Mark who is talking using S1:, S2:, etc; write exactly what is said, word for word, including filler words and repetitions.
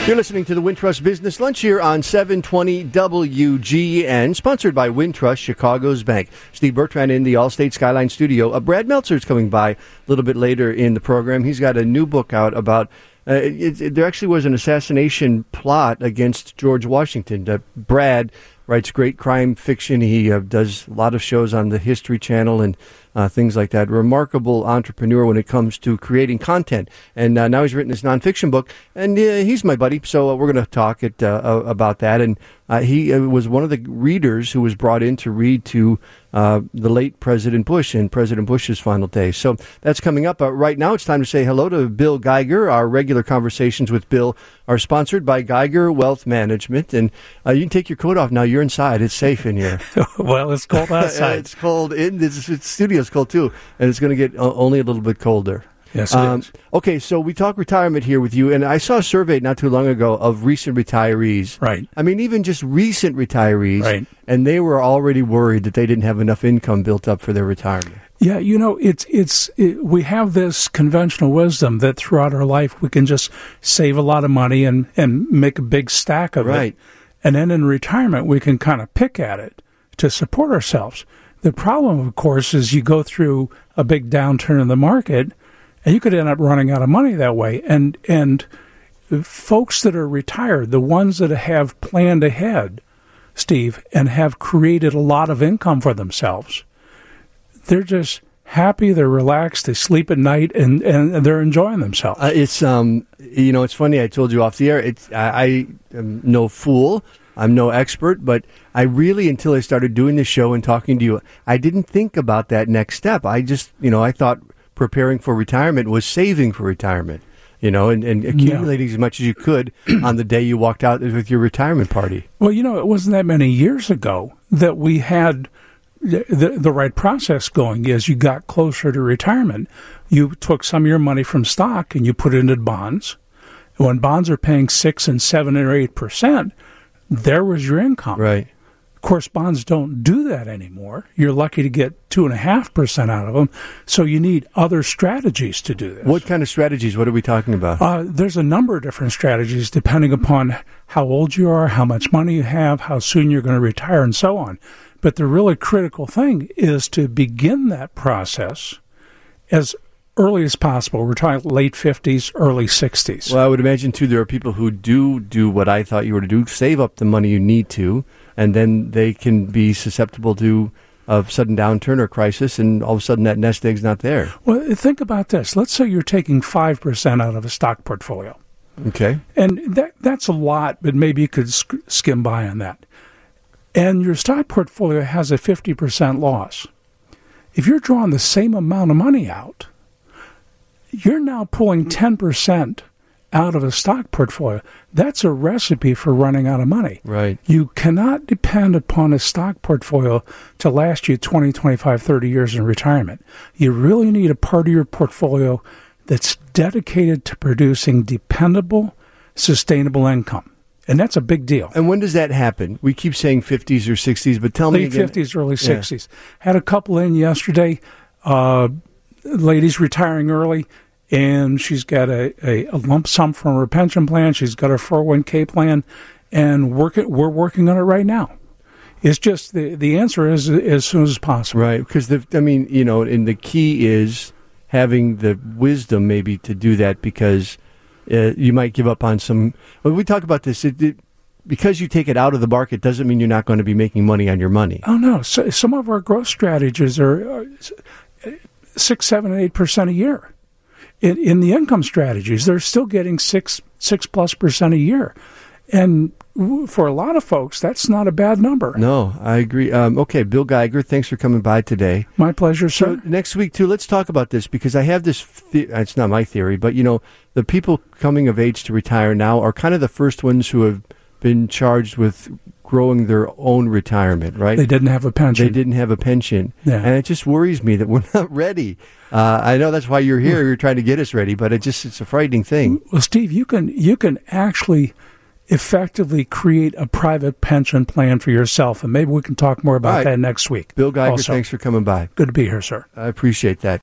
S1: You're listening to the Wintrust Business Lunch here on seven twenty W G N, sponsored by Wintrust, Chicago's bank. Steve Bertrand in the Allstate Skyline studio. Uh, Brad Meltzer's coming by a little bit later in the program. He's got a new book out about, uh, it, it, there actually was an assassination plot against George Washington. Uh, Brad writes great crime fiction. He uh, does a lot of shows on the History Channel and uh, things like that. Remarkable entrepreneur when it comes to creating content. And uh, now he's written this nonfiction book, and uh, he's my buddy, so uh, we're going to talk it, uh, about that. And uh, he uh, was one of the readers who was brought in to read to uh, the late President Bush in President Bush's final days. So that's coming up. Uh, right now it's time to say hello to Bill Geiger. Our regular conversations with Bill are sponsored by Geiger Wealth Management. And uh, you can take your coat off now. You're inside. It's safe in here.
S2: Well, it's cold outside.
S1: It's cold in the studio's cold too, and it's going to get uh, only a little bit colder.
S2: Yes, it
S1: um,
S2: is.
S1: Okay, so we talk retirement here with you, and I saw a survey not too long ago of recent retirees.
S2: Right.
S1: I mean, even just recent retirees.
S2: Right.
S1: And they were already worried that they didn't have enough income built up for their retirement.
S2: Yeah, you know, it's it's it, we have this conventional wisdom that throughout our life we can just save a lot of money and, and make a big stack of
S1: right.
S2: it. And then in retirement we can kind of pick at it to support ourselves. The problem, of course, is you go through a big downturn in the market, and you could end up running out of money that way. And and folks that are retired, the ones that have planned ahead, Steve, and have created a lot of income for themselves, they're just happy, they're relaxed, they sleep at night, and, and they're enjoying themselves.
S1: Uh, it's, um, you know, it's funny, I told you off the air, it's, I, I am no fool. I'm no expert, but I really, until I started doing this show and talking to you, I didn't think about that next step. I just, you know, I thought preparing for retirement was saving for retirement, you know, and, and accumulating yeah. as much as you could on the day you walked out with your retirement party.
S2: Well, you know, it wasn't that many years ago that we had the, the, the right process going. As you got closer to retirement, you took some of your money from stock and you put it into bonds. When bonds are paying six and seven or eight percent, there was your income.
S1: Right.
S2: Of course, bonds don't do that anymore. You're lucky to get two and a half percent out of them. So you need other strategies to do this.
S1: What kind of strategies? What are we talking about?
S2: Uh, there's a number of different strategies depending upon how old you are, how much money you have, how soon you're going to retire, and so on. But the really critical thing is to begin that process as early as possible. We're talking late fifties, early sixties.
S1: Well, I would imagine, too, there are people who do do what I thought you were to do, save up the money you need to, and then they can be susceptible to a sudden downturn or crisis, and all of a sudden that nest egg's not there.
S2: Well, think about this. Let's say you're taking five percent out of a stock portfolio.
S1: Okay.
S2: And that that's a lot, but maybe you could sk- skim by on that. And your stock portfolio has a fifty percent loss. If you're drawing the same amount of money out, you're now pulling ten percent out of a stock portfolio. That's a recipe for running out of money.
S1: Right.
S2: You cannot depend upon a stock portfolio to last you twenty, twenty-five, thirty years in retirement. You really need a part of your portfolio that's dedicated to producing dependable, sustainable income. And that's a big deal.
S1: And when does that happen? We keep saying fifties or sixties, but tell
S2: Late
S1: me again.
S2: Late fifties, early sixties. Yeah. Had a couple in yesterday. Uh, lady's retiring early, and she's got a, a, a lump sum from her pension plan. She's got her four oh one k plan, and work it, we're working on it right now. It's just the, the answer is as soon as possible.
S1: Right, because, the, I mean, you know, and the key is having the wisdom maybe to do that, because uh, you might give up on some. When we talk about this, it, it, because you take it out of the market doesn't mean you're not going to be making money on your money.
S2: Oh, no. So, some of our growth strategies are, are six, seven, and eight percent a year. In, in the income strategies, they're still getting six, six plus percent a year. And for a lot of folks, that's not a bad number.
S1: No, I agree. Um, okay, Bill Geiger, thanks for coming by today.
S2: My pleasure, sir.
S1: So next week, too, let's talk about this, because I have this, the- it's not my theory, but, you know, the people coming of age to retire now are kind of the first ones who have been charged with growing their own retirement, right?
S2: They didn't have a pension.
S1: They didn't have a pension.
S2: Yeah.
S1: And it just worries me that we're not ready. Uh, I know that's why you're here. You're trying to get us ready, but it just it's a frightening thing.
S2: Well, Steve, you can you can actually effectively create a private pension plan for yourself, and maybe we can talk more about
S1: right.
S2: that next week.
S1: Bill Geiger,
S2: also.
S1: Thanks for coming by.
S2: Good to be here, sir.
S1: I appreciate that.